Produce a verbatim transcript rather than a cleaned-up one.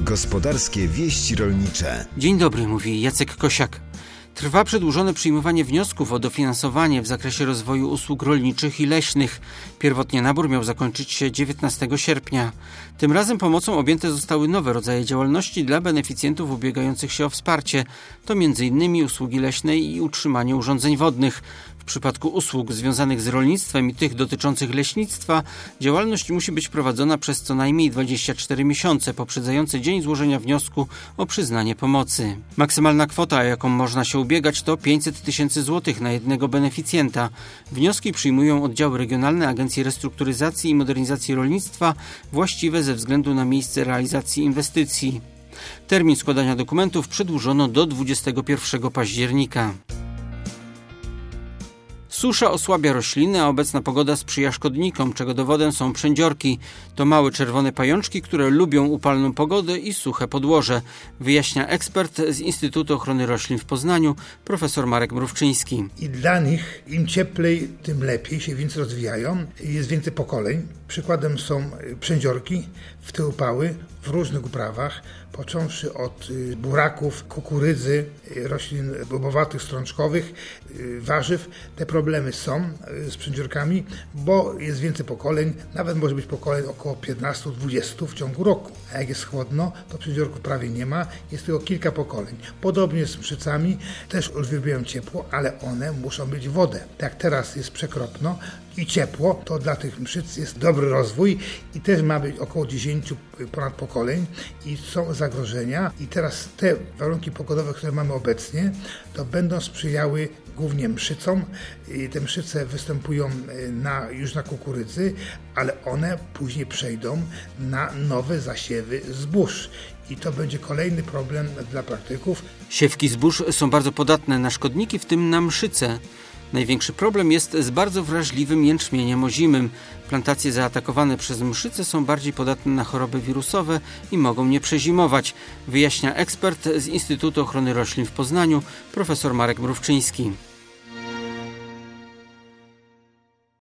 Gospodarskie wieści rolnicze. Dzień dobry, mówi Jacek Kosiak. Trwa przedłużone przyjmowanie wniosków o dofinansowanie w zakresie rozwoju usług rolniczych i leśnych. Pierwotnie nabór miał zakończyć się dziewiętnastego sierpnia. Tym razem pomocą objęte zostały nowe rodzaje działalności dla beneficjentów ubiegających się o wsparcie. To między innymi usługi leśne i utrzymanie urządzeń wodnych. W przypadku usług związanych z rolnictwem i tych dotyczących leśnictwa działalność musi być prowadzona przez co najmniej dwadzieścia cztery miesiące poprzedzające dzień złożenia wniosku o przyznanie pomocy. Maksymalna kwota, o jaką można się ubiegać, to pięćset tysięcy złotych na jednego beneficjenta. Wnioski przyjmują oddziały regionalne Agencji Restrukturyzacji i Modernizacji Rolnictwa właściwe ze względu na miejsce realizacji inwestycji. Termin składania dokumentów przedłużono do dwudziestego pierwszego października. Susza osłabia rośliny, a obecna pogoda sprzyja szkodnikom, czego dowodem są przędziorki. To małe czerwone pajączki, które lubią upalną pogodę i suche podłoże, wyjaśnia ekspert z Instytutu Ochrony Roślin w Poznaniu, profesor Marek Mrówczyński. I dla nich im cieplej, tym lepiej, się więcej rozwijają, jest więcej pokoleń. Przykładem są przędziorki w te upały w różnych uprawach, począwszy od buraków, kukurydzy, roślin bobowatych, strączkowych, warzyw. Te problemy są z przędziorkami, bo jest więcej pokoleń, nawet może być pokoleń około piętnaście do dwudziestu w ciągu roku. A jak jest chłodno, to przędziorków prawie nie ma, jest tylko kilka pokoleń. Podobnie z mszycami, też uwielbiają ciepło, ale one muszą mieć wodę. Tak teraz jest przekropno i ciepło, to dla tych mszyc jest dobry rozwój i też ma być około dziesięciu ponad pokoleń i są zagrożenia. I teraz te warunki pogodowe, które mamy obecnie, to będą sprzyjały głównie mszycom. I te mszyce występują na, już na kukurydzy, ale one później przejdą na nowe zasiewy zbóż. I to będzie kolejny problem dla praktyków. Siewki zbóż są bardzo podatne na szkodniki, w tym na mszyce. Największy problem jest z bardzo wrażliwym jęczmieniem ozimym. Plantacje zaatakowane przez mszyce są bardziej podatne na choroby wirusowe i mogą nie przezimować, wyjaśnia ekspert z Instytutu Ochrony Roślin w Poznaniu, profesor Marek Mrówczyński.